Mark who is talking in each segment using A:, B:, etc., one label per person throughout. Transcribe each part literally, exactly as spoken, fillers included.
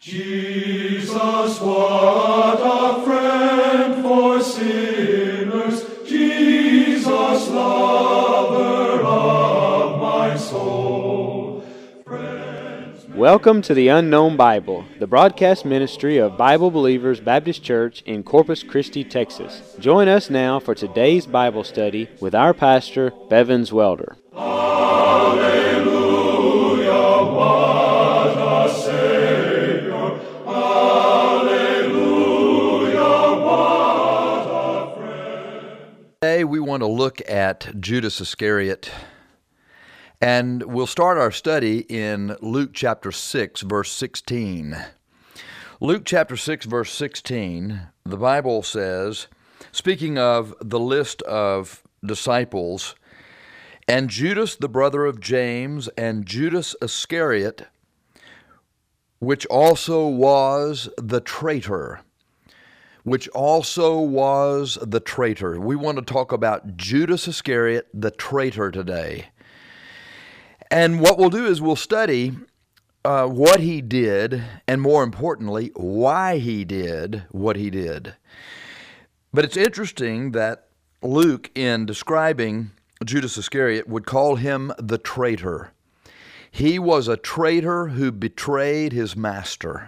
A: Jesus, what a friend for sinners, Jesus, lover of my soul. Friends,
B: Welcome to the Unknown Bible, the broadcast ministry of Bible Believers Baptist Church in Corpus Christi, Texas. Join us now for today's Bible study with our pastor, Bevins Welder.
A: Hallelujah, what a Savior. Hallelujah, what a friend.
C: Today we want to look at Judas Iscariot, and we'll start our study in Luke chapter six, verse sixteen. Luke chapter six, verse sixteen, the Bible says, speaking of the list of disciples, and Judas the brother of James, and Judas Iscariot, which also was the traitor. Which also was the traitor. We want to talk about Judas Iscariot, the traitor, today. And what we'll do is we'll study uh, what he did, and more importantly, why he did what he did. But it's interesting that Luke, in describing Judas Iscariot, would call him the traitor. He was a traitor who betrayed his master.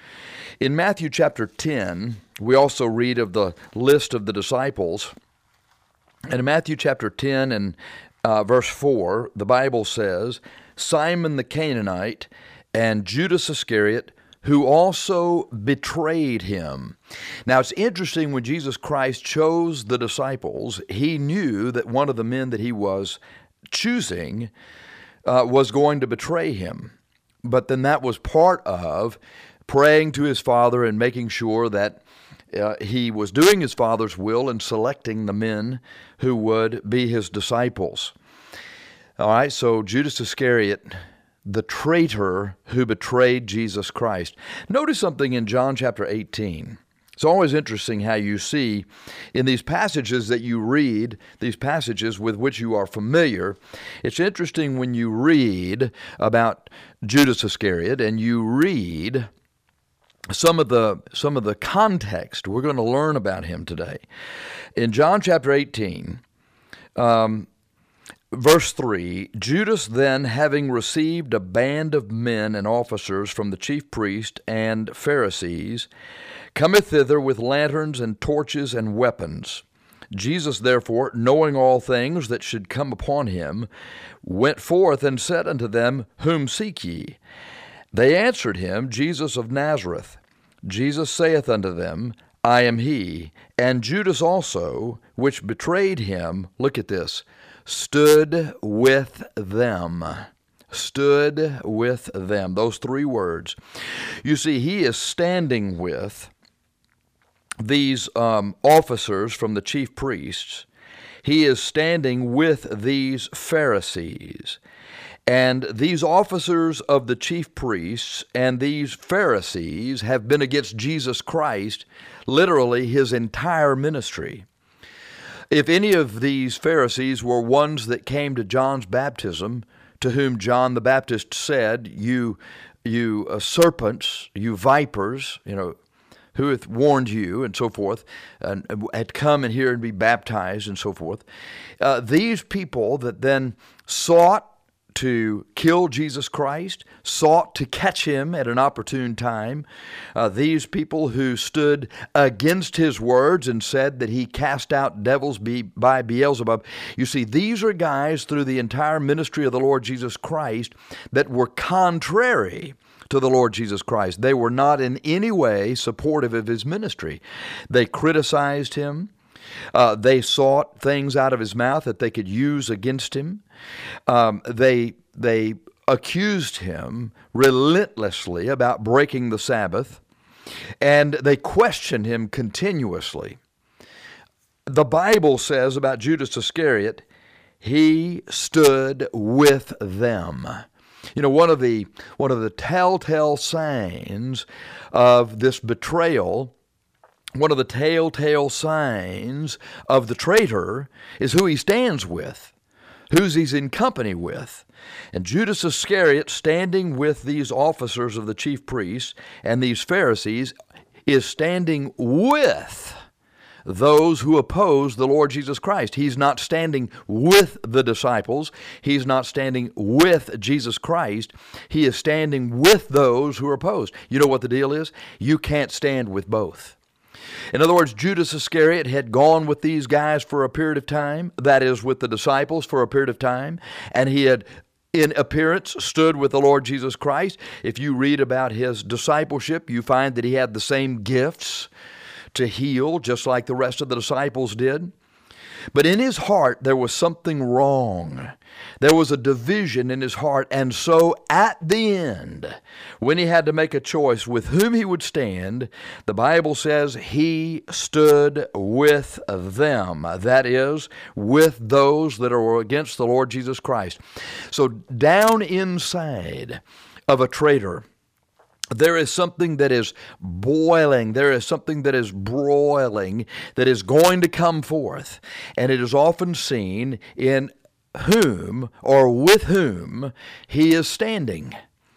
C: In Matthew chapter ten, we also read of the list of the disciples. And in Matthew chapter ten and uh, verse four, the Bible says, Simon the Canaanite and Judas Iscariot, who also betrayed him. Now, it's interesting, when Jesus Christ chose the disciples, he knew that one of the men that he was choosing uh, was going to betray him. But then that was part of praying to his Father and making sure that uh, he was doing his Father's will and selecting the men who would be his disciples. All right, so Judas Iscariot, the traitor who betrayed Jesus Christ. Notice something in John chapter eighteen. It's always interesting how you see in these passages that you read, these passages with which you are familiar, it's interesting when you read about Judas Iscariot and you read some of the some of the context. We're going to learn about him today. In John chapter eighteen, um, verse three, Judas then, having received a band of men and officers from the chief priest and Pharisees, cometh thither with lanterns and torches and weapons. Jesus therefore, knowing all things that should come upon him, went forth and said unto them, Whom seek ye? They answered him, Jesus of Nazareth. Jesus saith unto them, I am he. And Judas also, which betrayed him, look at this, stood with them. Stood with them. Those three words. You see, he is standing with these um, officers from the chief priests. He is standing with these Pharisees. And these officers of the chief priests and these Pharisees have been against Jesus Christ, literally his entire ministry. If any of these Pharisees were ones that came to John's baptism, to whom John the Baptist said, You, you uh, serpents, you vipers, you know, who hath warned you, and so forth, and had come in here and be baptized, and so forth. Uh, these people that then sought to kill Jesus Christ, sought to catch him at an opportune time. Uh, these people who stood against his words and said that he cast out devils be, by Beelzebub. You see, these are guys through the entire ministry of the Lord Jesus Christ that were contrary to the Lord Jesus Christ. They were not in any way supportive of his ministry. They criticized him. Uh, they sought things out of his mouth that they could use against him. Um, they they accused him relentlessly about breaking the Sabbath, and they questioned him continuously. The Bible says about Judas Iscariot, he stood with them. You know, one of the one of the telltale signs of this betrayal, one of the telltale signs of the traitor, is who he stands with. who's he's in company with. And Judas Iscariot, standing with these officers of the chief priests and these Pharisees, is standing with those who oppose the Lord Jesus Christ. He's not standing with the disciples. He's not standing with Jesus Christ. He is standing with those who are opposed. You know what the deal is? You can't stand with both. In other words, Judas Iscariot had gone with these guys for a period of time, that is, with the disciples for a period of time, and he had in appearance stood with the Lord Jesus Christ. If you read about his discipleship, you find that he had the same gifts to heal, just like the rest of the disciples did. But in his heart, there was something wrong. There was a division in his heart. And so at the end, when he had to make a choice with whom he would stand, the Bible says he stood with them. That is, with those that are against the Lord Jesus Christ. So down inside of a traitor, there is something that is boiling. There is something that is broiling that is going to come forth. And it is often seen in whom or with whom he is standing.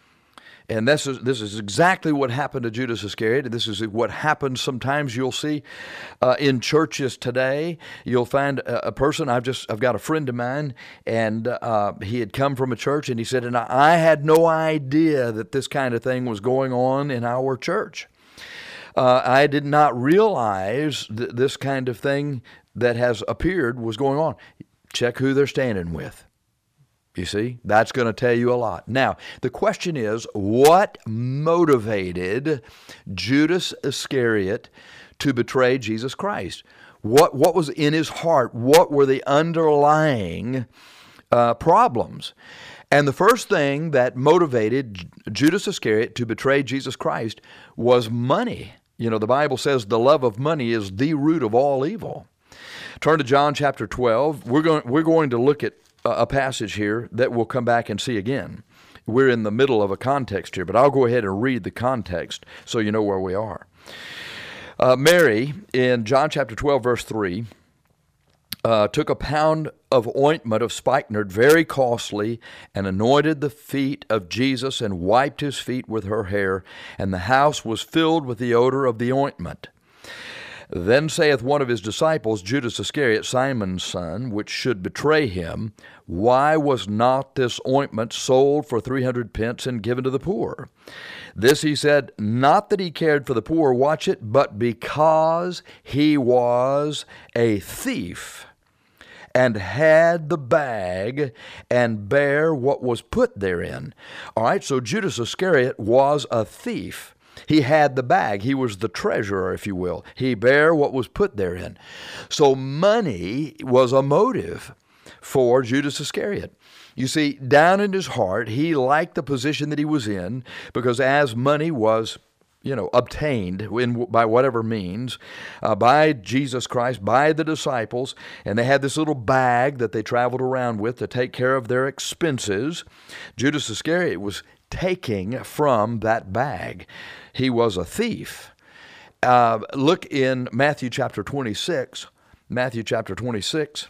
C: And this is, this is exactly what happened to Judas Iscariot. This is what happens sometimes you'll see uh, in churches today. You'll find a, a person, I've just, I've got a friend of mine, and uh, he had come from a church, and he said, and I, I had no idea that this kind of thing was going on in our church. Uh, I did not realize that this kind of thing that has appeared was going on. Check who they're standing with. You see, that's going to tell you a lot. Now, the question is, what motivated Judas Iscariot to betray Jesus Christ? What, what was in his heart? What were the underlying uh, problems? And the first thing that motivated Judas Iscariot to betray Jesus Christ was money. You know, the Bible says the love of money is the root of all evil. Turn to John chapter twelve. We're going, we're going to look at a passage here that we'll come back and see again. We're in the middle of a context here, but I'll go ahead and read the context so you know where we are. Uh, Mary, in John chapter twelve, verse three, uh, took a pound of ointment of spikenard, very costly, and anointed the feet of Jesus and wiped his feet with her hair, and the house was filled with the odor of the ointment. Then saith one of his disciples, Judas Iscariot, Simon's son, which should betray him, why was not this ointment sold for three hundred pence and given to the poor? This he said, not that he cared for the poor, watch it, but because he was a thief, and had the bag, and bare what was put therein. All right, so Judas Iscariot was a thief. He had the bag. He was the treasurer, if you will. He bare what was put therein. So money was a motive for Judas Iscariot. You see, down in his heart, he liked the position that he was in, because as money was, you know, obtained in, by whatever means, uh, by Jesus Christ, by the disciples, and they had this little bag that they traveled around with to take care of their expenses, Judas Iscariot was taking from that bag. He was a thief. Uh, look in Matthew chapter twenty-six, Matthew chapter twenty-six,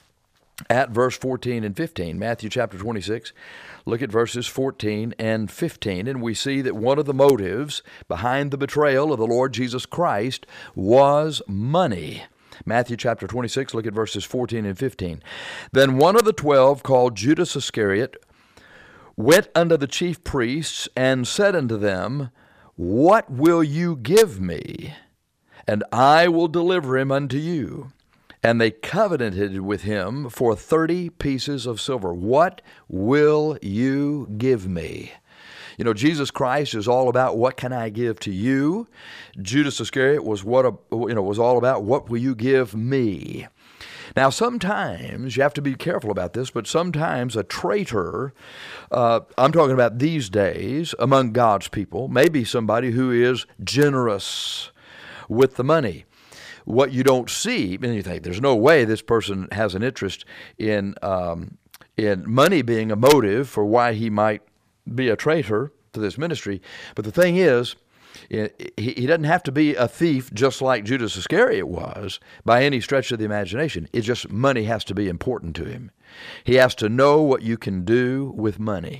C: at verse fourteen and fifteen. Matthew chapter twenty-six, look at verses fourteen and fifteen, and we see that one of the motives behind the betrayal of the Lord Jesus Christ was money. Matthew chapter twenty-six, look at verses fourteen and fifteen. Then one of the twelve, called Judas Iscariot, went unto the chief priests and said unto them, what will you give me? And I will deliver him unto you. And they covenanted with him for thirty pieces of silver. What will you give me? You know, Jesus Christ is all about what can I give to you. Judas Iscariot was what a, you know was all about what will you give me. Now, sometimes, you have to be careful about this, but sometimes a traitor, uh, I'm talking about these days, among God's people, may be somebody who is generous with the money. What you don't see, and you think, there's no way this person has an interest in, um, in money being a motive for why he might be a traitor to this ministry. But the thing is, He, he doesn't have to be a thief just like Judas Iscariot was by any stretch of the imagination. It's just money has to be important to him. He has to know what you can do with money.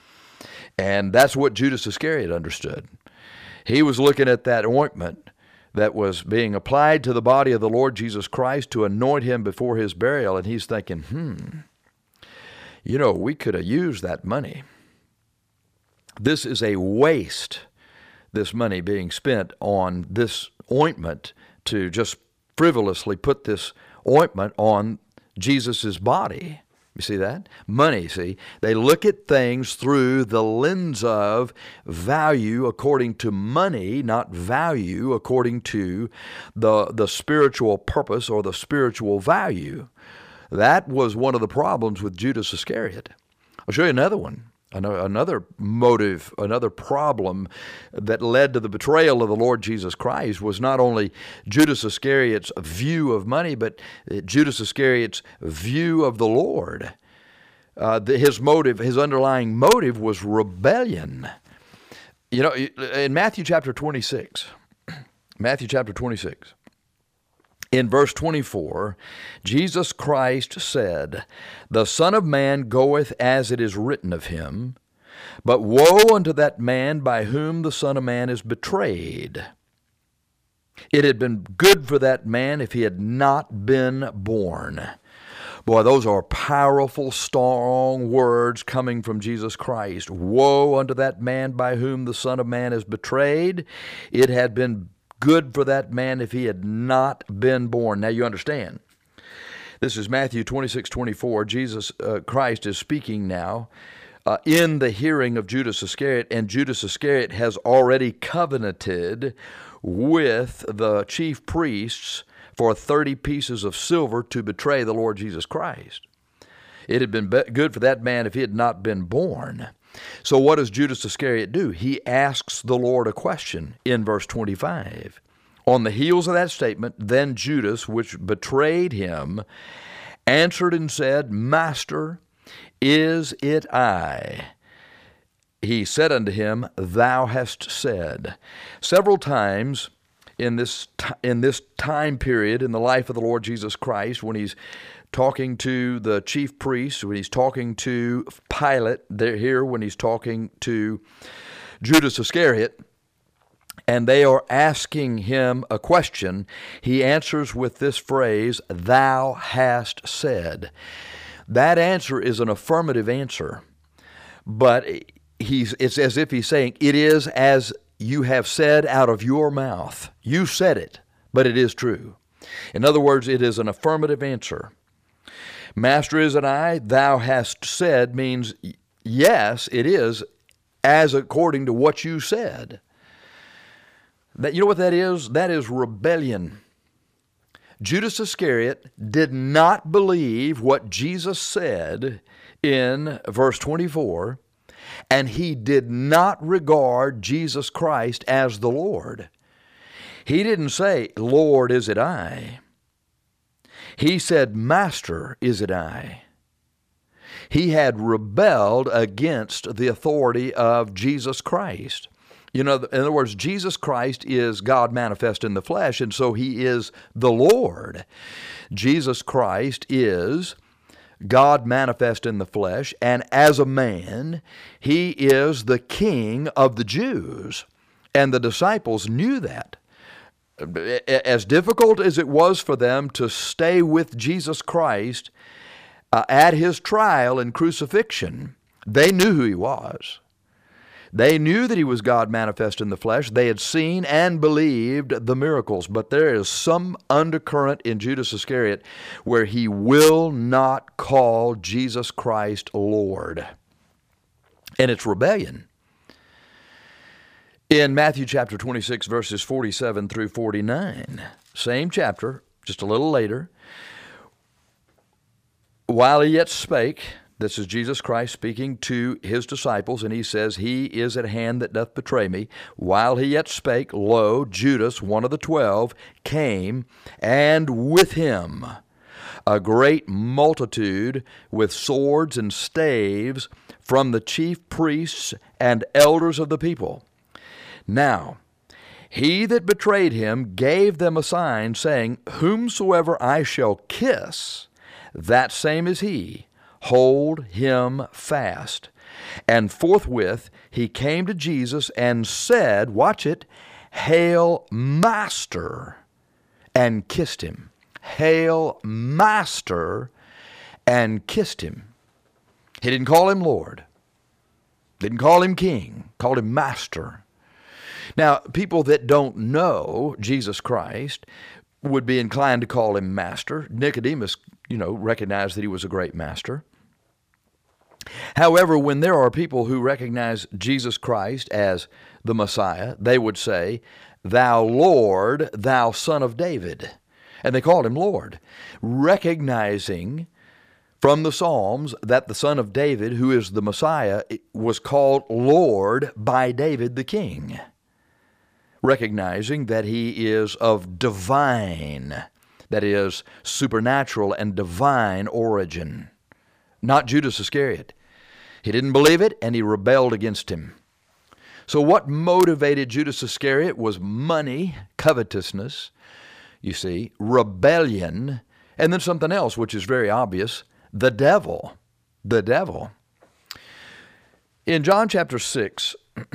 C: And that's what Judas Iscariot understood. He was looking at that ointment that was being applied to the body of the Lord Jesus Christ to anoint him before his burial, and he's thinking, hmm, you know, we could have used that money. This is a waste, this money being spent on this ointment to just frivolously put this ointment on Jesus' body. You see that? Money, see? They look at things through the lens of value according to money, not value according to the, the spiritual purpose or the spiritual value. That was one of the problems with Judas Iscariot. I'll show you another one. Another motive, another problem that led to the betrayal of the Lord Jesus Christ was not only Judas Iscariot's view of money, but Judas Iscariot's view of the Lord. Uh, the, his motive, his underlying motive was rebellion. You know, in Matthew chapter twenty-six, Matthew chapter twenty-six, in verse twenty-four, Jesus Christ said, "The Son of Man goeth as it is written of him, but woe unto that man by whom the Son of Man is betrayed. It had been good for that man if he had not been born." Boy, those are powerful, strong words coming from Jesus Christ. Woe unto that man by whom the Son of Man is betrayed. It had been good for that man if he had not been born. Now you understand. This is Matthew twenty-six twenty-four. Jesus uh, Christ is speaking now uh, in the hearing of Judas Iscariot, and Judas Iscariot has already covenanted with the chief priests for thirty pieces of silver to betray the Lord Jesus Christ. It had been be- good for that man if he had not been born. So what does Judas Iscariot do? He asks the Lord a question in verse twenty-five. On the heels of that statement, then Judas, which betrayed him, answered and said, "Master, is it I?" He said unto him, "Thou hast said." Several times in this t- in this time period in the life of the Lord Jesus Christ, when he's talking to the chief priests, when he's talking to Pilate, they're here when he's talking to Judas Iscariot, and they are asking him a question, he answers with this phrase, "Thou hast said." That answer is an affirmative answer, but he's it's as if he's saying, it is as you have said out of your mouth. You said it, but it is true. In other words, it is an affirmative answer. Master, is it I? Thou hast said means, yes, it is, as according to what you said. That, you know what that is? That is rebellion. Judas Iscariot did not believe what Jesus said in verse twenty-four, and he did not regard Jesus Christ as the Lord. He didn't say, "Lord, is it I?" He said, "Master, is it I?" He had rebelled against the authority of Jesus Christ. You know, in other words, Jesus Christ is God manifest in the flesh, and so he is the Lord. Jesus Christ is God manifest in the flesh, and as a man, he is the King of the Jews. And the disciples knew that. As difficult as it was for them to stay with Jesus Christ uh, at his trial and crucifixion, they knew who he was. They knew that he was God manifest in the flesh. They had seen and believed the miracles. But there is some undercurrent in Judas Iscariot where he will not call Jesus Christ Lord. And it's rebellion. In Matthew chapter twenty-six, verses forty-seven through forty-nine, same chapter, just a little later, while he yet spake, this is Jesus Christ speaking to his disciples, and he says, "He is at hand that doth betray me. While he yet spake, lo, Judas, one of the twelve, came, and with him a great multitude with swords and staves from the chief priests and elders of the people." Now, He that betrayed him gave them a sign, saying, Whomsoever I shall kiss, that same is he. Hold him fast. And forthwith he came to Jesus and said, watch it, Hail, Master, and kissed him. Hail, Master, and kissed him. He didn't call him Lord. Didn't call him King. Called him Master. Now, people that don't know Jesus Christ would be inclined to call him Master. Nicodemus, you know, recognized that he was a great master. However, when there are people who recognize Jesus Christ as the Messiah, they would say, Thou Lord, thou Son of David. And they called him Lord, recognizing from the Psalms that the Son of David, who is the Messiah, was called Lord by David the king, recognizing that he is of divine, that is, supernatural and divine origin, not Judas Iscariot. He didn't believe it, and he rebelled against him. So what motivated Judas Iscariot was money, covetousness, you see, rebellion, and then something else, which is very obvious, the devil. The devil. In John chapter six,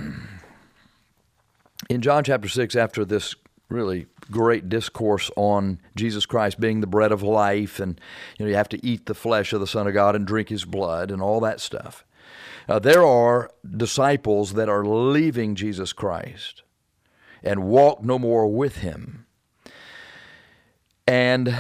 C: in John chapter six, after this really great discourse on Jesus Christ being the bread of life, and you know you have to eat the flesh of the Son of God and drink his blood and all that stuff, uh, there are disciples that are leaving Jesus Christ and walk no more with him. And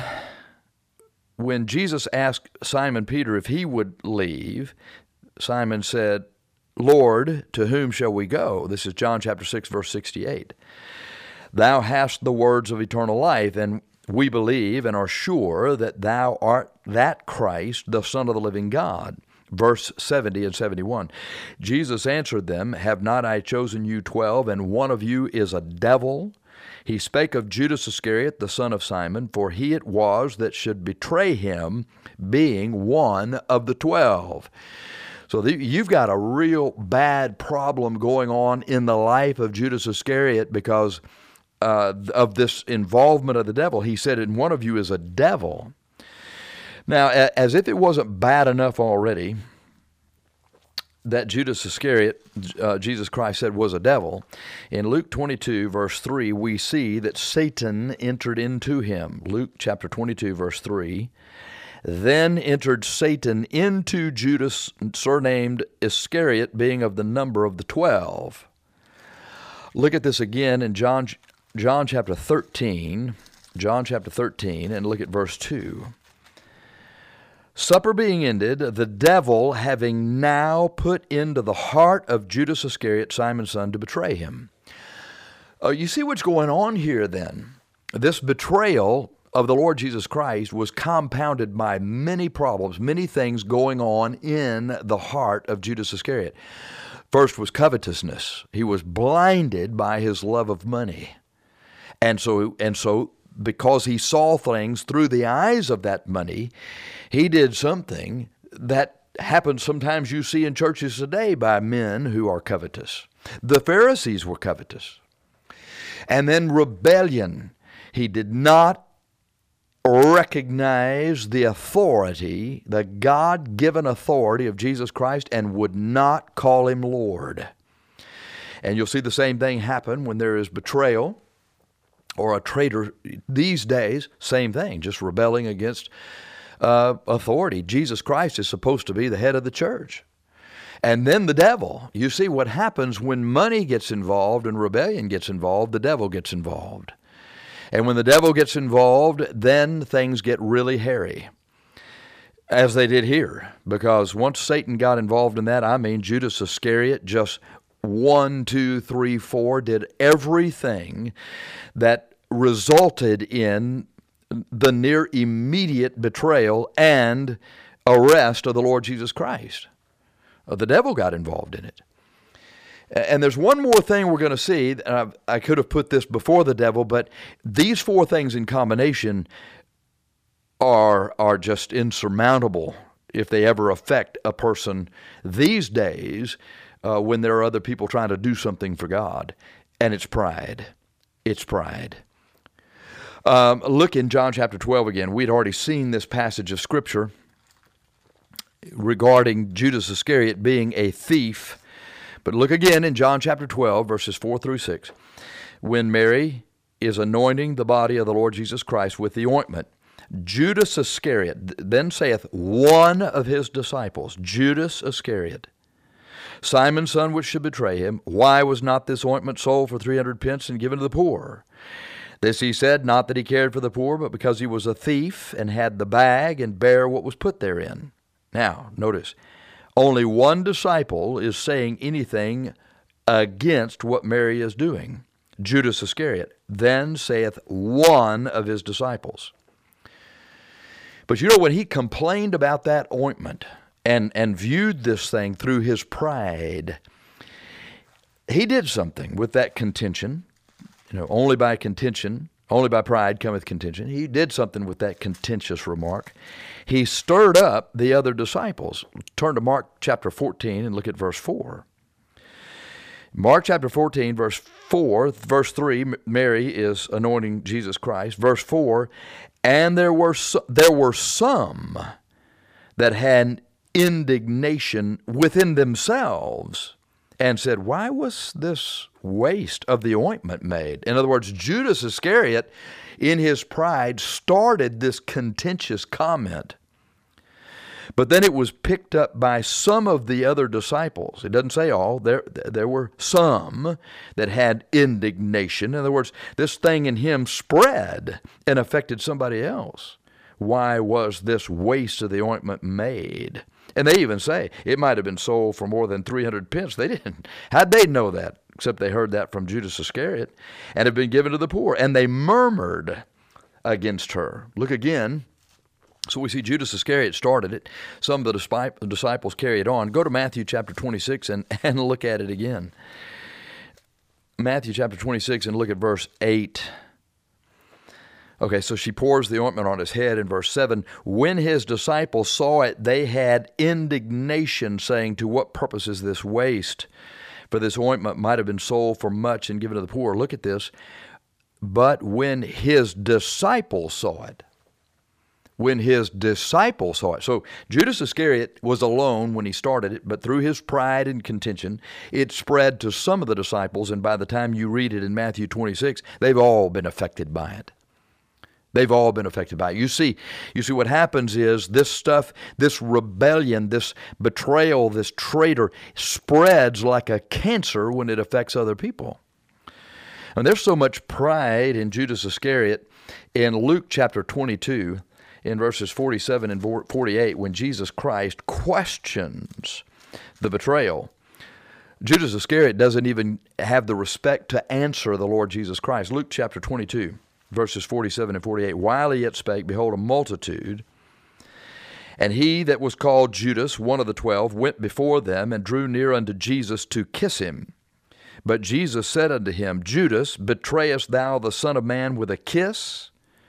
C: when Jesus asked Simon Peter if he would leave, Simon said, Lord, to whom shall we go? This is John chapter six, verse sixty-eight. Thou hast the words of eternal life, and we believe and are sure that thou art that Christ, the Son of the living God. Verse seventy and seventy-one. Jesus answered them, Have not I chosen you twelve, and one of you is a devil? He spake of Judas Iscariot, the son of Simon, for he it was that should betray him, being one of the twelve. So the, you've got a real bad problem going on in the life of Judas Iscariot because uh, of this involvement of the devil. He said, and one of you is a devil. Now, as if it wasn't bad enough already that Judas Iscariot, uh, Jesus Christ said, was a devil, in Luke twenty-two, verse three, we see that Satan entered into him. Luke chapter twenty-two, verse three. Then entered Satan into Judas, surnamed Iscariot, being of the number of the twelve. Look at this again in John, John chapter thirteen, John chapter thirteen, and look at verse two. Supper being ended, the devil having now put into the heart of Judas Iscariot, Simon's son, to betray him. Uh, you see what's going on here then. This betrayal of the Lord Jesus Christ was compounded by many problems, many things going on in the heart of Judas Iscariot. First was covetousness. He was blinded by his love of money. And so, and so because he saw things through the eyes of that money, he did something that happens sometimes you see in churches today by men who are covetous. The Pharisees were covetous. And then rebellion. He did not recognize the authority, the God-given authority of Jesus Christ, and would not call him Lord. And you'll see the same thing happen when there is betrayal or a traitor these days. Same thing, just rebelling against uh, authority. Jesus Christ is supposed to be the head of the church. And then the devil. You see what happens when money gets involved and rebellion gets involved, the devil gets involved. And when the devil gets involved, then things get really hairy, as they did here. Because once Satan got involved in that, I mean, Judas Iscariot just one, two, three, four, did everything that resulted in the near immediate betrayal and arrest of the Lord Jesus Christ. Uh, the devil got involved in it. And there's one more thing we're going to see. Uh, I could have put this before the devil, but these four things in combination are are just insurmountable if they ever affect a person these days uh, when there are other people trying to do something for God. And it's pride. It's pride. Um, look in John chapter twelve again. We'd already seen this passage of Scripture regarding Judas Iscariot being a thief. But look again in John chapter twelve, verses four through six. When Mary is anointing the body of the Lord Jesus Christ with the ointment, Judas Iscariot, then saith one of his disciples, Judas Iscariot, Simon's son which should betray him, why was not this ointment sold for three hundred pence and given to the poor? This he said, not that he cared for the poor, but because he was a thief and had the bag and bare what was put therein. Now, notice, only one disciple is saying anything against what Mary is doing. Judas Iscariot. Then saith one of his disciples. But you know, when he complained about that ointment and, and viewed this thing through his pride, he did something with that contention. You know, only by contention, only by pride cometh contention. He did something with that contentious remark. He stirred up the other disciples. Turn to Mark chapter fourteen and look at verse four. Mark chapter fourteen, verse four, verse three, Mary is anointing Jesus Christ. Verse four, and there were so, there were some that had indignation within themselves and said, why was this waste of the ointment made? In other words, Judas Iscariot, in his pride, started this contentious comment. But then it was picked up by some of the other disciples. It doesn't say all. There, there were some that had indignation. In other words, this thing in him spread and affected somebody else. Why was this waste of the ointment made? And they even say it might have been sold for more than three hundred pence. They didn't. How'd they know that? Except they heard that from Judas Iscariot, and have been given to the poor. And they murmured against her. Look again. So we see Judas Iscariot started it. Some of the disciples carried on. Go to Matthew chapter twenty-six and, and look at it again. Matthew chapter twenty-six and look at verse eight. Okay, so she pours the ointment on his head in verse seven. When his disciples saw it, they had indignation, saying, to what purpose is this waste? For this ointment might have been sold for much and given to the poor. Look at this. But when his disciples saw it, when his disciples saw it. So Judas Iscariot was alone when he started it, but through his pride and contention, it spread to some of the disciples, and by the time you read it in Matthew twenty-six, they've all been affected by it. They've all been affected by it. You see, you see what happens is this stuff, this rebellion, this betrayal, this traitor spreads like a cancer when it affects other people. And there's so much pride in Judas Iscariot in Luke chapter twenty-two, in verses forty-seven and forty-eight, when Jesus Christ questions the betrayal. Judas Iscariot doesn't even have the respect to answer the Lord Jesus Christ. Luke chapter twenty-two, verses forty-seven and forty-eight. While he yet spake, behold, a multitude, and he that was called Judas, one of the twelve, went before them and drew near unto Jesus to kiss him. But Jesus said unto him, Judas, betrayest thou the Son of Man with a kiss?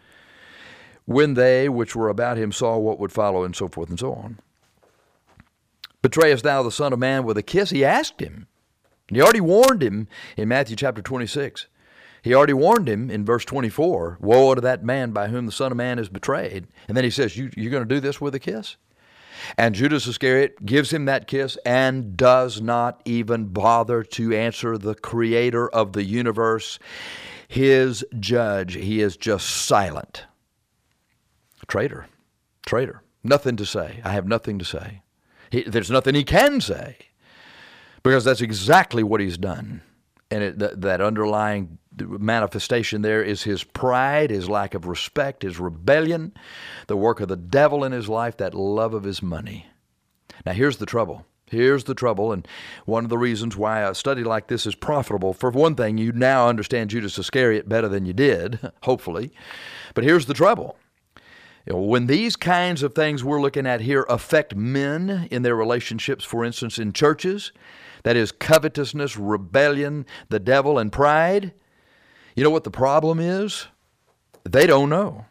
C: When they which were about him saw what would follow, and so forth and so on. Betrayest thou the Son of Man with a kiss? He asked him. And he already warned him in Matthew chapter twenty-six. He already warned him in verse twenty-four, woe to that man by whom the Son of Man is betrayed. And then he says, you, you're going to do this with a kiss? And Judas Iscariot gives him that kiss and does not even bother to answer the Creator of the universe, his judge. He is just silent. Traitor, traitor, nothing to say. I have nothing to say. He, there's nothing he can say, because that's exactly what he's done. And it, th- that underlying manifestation there is his pride, his lack of respect, his rebellion, the work of the devil in his life, that love of his money. Now here's the trouble. Here's the trouble, and one of the reasons why a study like this is profitable. For one thing, you now understand Judas Iscariot better than you did, hopefully. But here's the trouble. You know, when these kinds of things we're looking at here affect men in their relationships, for instance, in churches, that is covetousness, rebellion, the devil, and pride, you know what the problem is? They don't know.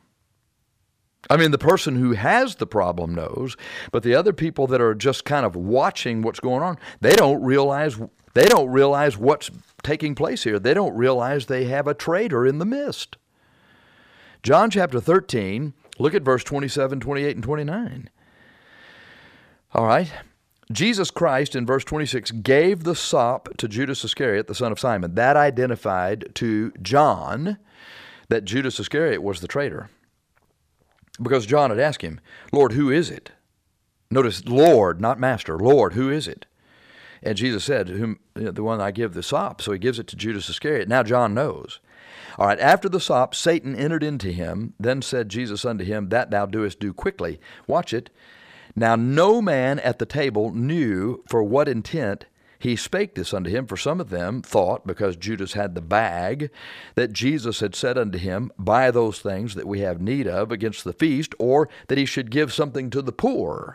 C: I mean, the person who has the problem knows, but the other people that are just kind of watching what's going on, they don't realize They don't realize what's taking place here. They don't realize they have a traitor in the midst. John chapter thirteen, look at verse twenty-seven, twenty-eight, and twenty-nine. All right. Jesus Christ, in verse twenty-six, gave the sop to Judas Iscariot, the son of Simon. That identified to John that Judas Iscariot was the traitor. Because John had asked him, Lord, who is it? Notice, Lord, not master. Lord, who is it? And Jesus said, "Whom the one I give the sop." So he gives it to Judas Iscariot. Now John knows. All right, after the sop, Satan entered into him. Then said Jesus unto him, "That thou doest, do quickly." Watch it. Now no man at the table knew for what intent he spake this unto him. For some of them thought, because Judas had the bag, that Jesus had said unto him, "Buy those things that we have need of against the feast," or that he should give something to the poor.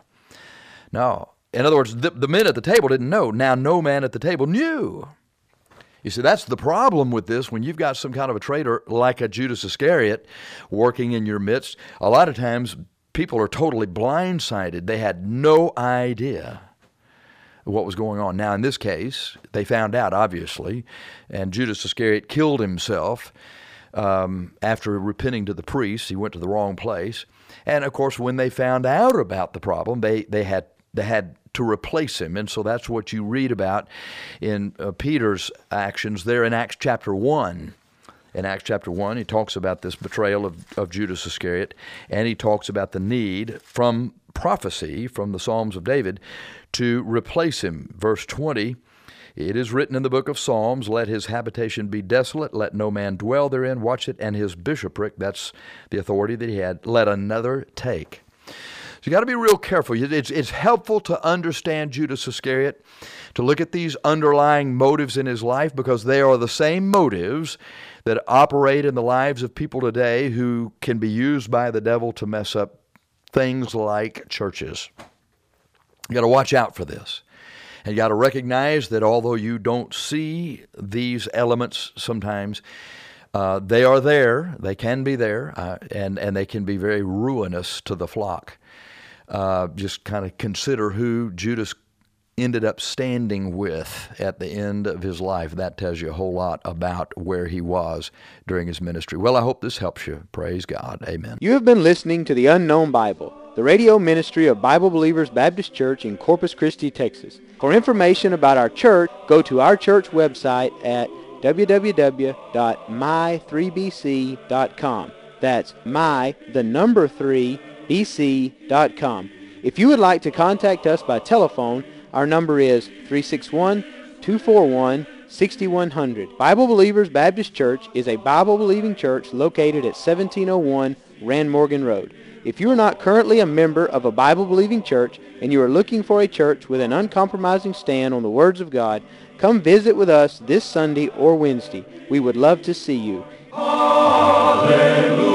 C: No. In other words, the, the men at the table didn't know. Now no man at the table knew. You see, that's the problem with this. When you've got some kind of a traitor like a Judas Iscariot working in your midst, a lot of times people are totally blindsided. They had no idea what was going on. Now, in this case, they found out, obviously, and Judas Iscariot killed himself um, after repenting to the priests. He went to the wrong place. And, of course, when they found out about the problem, they, they had They had to replace him. And so that's what you read about in uh, Peter's actions there in Acts chapter one. In Acts chapter one, he talks about this betrayal of, of Judas Iscariot, and he talks about the need from prophecy, from the Psalms of David, to replace him. Verse twenty, "It is written in the book of Psalms, let his habitation be desolate, let no man dwell therein," watch it, "and his bishopric," that's the authority that he had, "let another take." So you got to be real careful. It's, it's helpful to understand Judas Iscariot, to look at these underlying motives in his life, because they are the same motives that operate in the lives of people today who can be used by the devil to mess up things like churches. You got to watch out for this. And you got to recognize that although you don't see these elements sometimes, uh, they are there. They can be there, uh, and, and they can be very ruinous to the flock. Uh, just kind of consider who Judas ended up standing with at the end of his life. That tells you a whole lot about where he was during his ministry. Well, I hope this helps you. Praise God. Amen.
B: You have been listening to The Unknown Bible, the radio ministry of Bible Believers Baptist Church in Corpus Christi, Texas. For information about our church, go to our church website at w w w dot my three b c dot com. That's my, the number three, b c dot com. If you would like to contact us by telephone, our number is three six one, two four one, six one zero zero. Bible Believers Baptist Church is a Bible-believing church located at seventeen oh one Rand Morgan Road. If you are not currently a member of a Bible-believing church and you are looking for a church with an uncompromising stand on the words of God, come visit with us this Sunday or Wednesday. We would love to see you.
A: Hallelujah.